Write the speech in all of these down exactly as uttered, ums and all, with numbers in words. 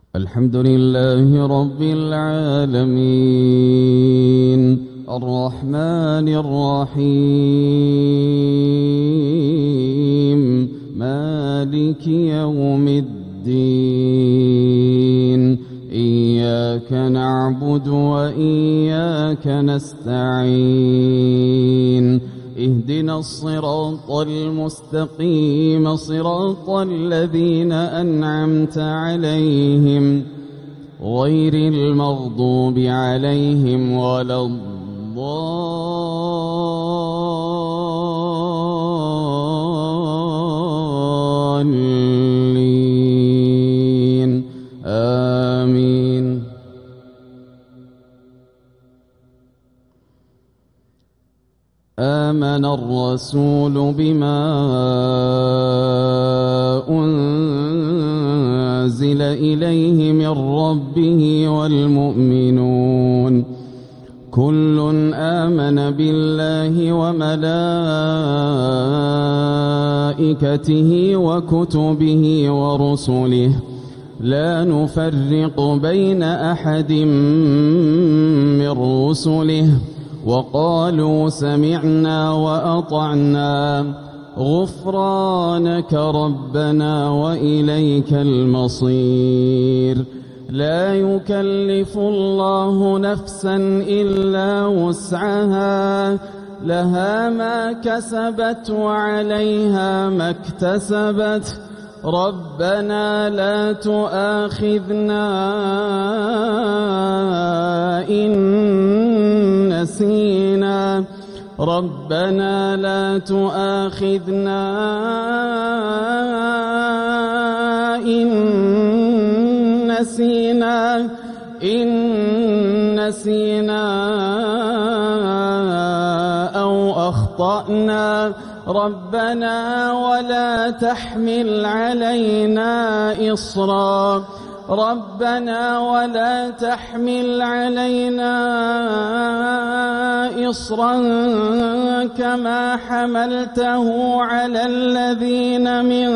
الحمد لله رب العالمين الرحمن الرحيم مالك يوم الدين إياك نعبد وإياك نستعين اهدنا الصراط المستقيم صراط الذين أنعمت عليهم غير المغضوب عليهم ولا الضالين آمين. آمن الرسول بما أنزل إليه من ربه والمؤمنون كل آمن بالله وملائكته وكتبه ورسله لا نفرق بين أحد من رسله وقالوا سمعنا وأطعنا غفرانك ربنا وإليك المصير. لا يكلف الله نفسا إلا وسعها لها ما كسبت وعليها ما اكتسبت ربنا لا تؤاخذنا إن نسينا ربنا لا تؤاخذنا إن نسينا إن نسينا أو أخطأنا ربنا ولا تحمل علينا إصرا ربنا ولا تحمل علينا إصرا كما حملته على الذين من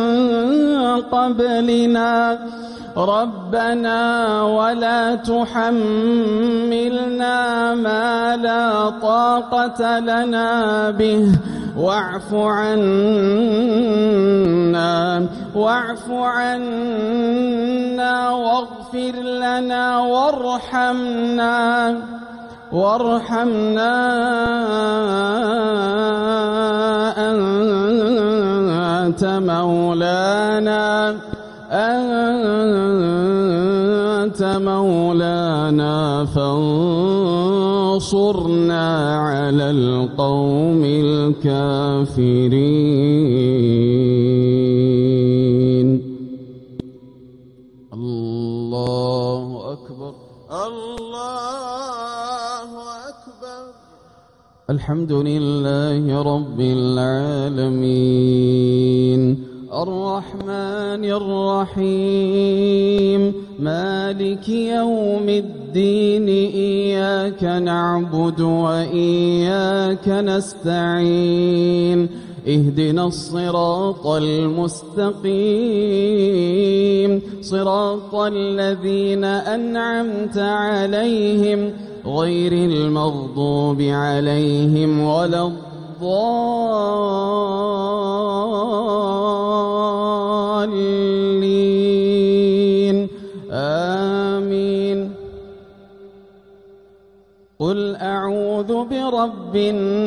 قبلنا ربنا ولا تحملنا ما لا طاقة لنا به واعف عنا واعف عنا واغفر لنا وارحمنا وارحمنا أنت مولانا أنت مولانا فانصرنا على القوم الكافرين. الله أكبر الله أكبر. الحمد لله رب العالمين الرحمن الرحيم مالك يوم الدين إياك نعبد وإياك نستعين اهدنا الصراط المستقيم صراط الذين أنعمت عليهم غير المغضوب عليهم ولا الضالين آمين. قل أعوذ برب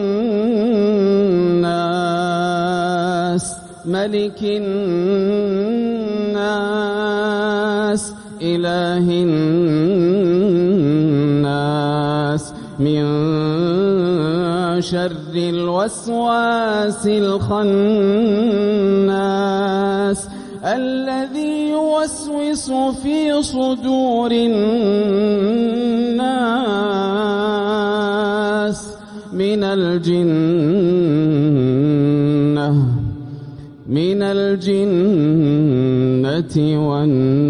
الناس ملك الناس إله الناس من شر الوسواس الخناس الذي يوسوس في صدور الناس من الجنة من الجنة والناس.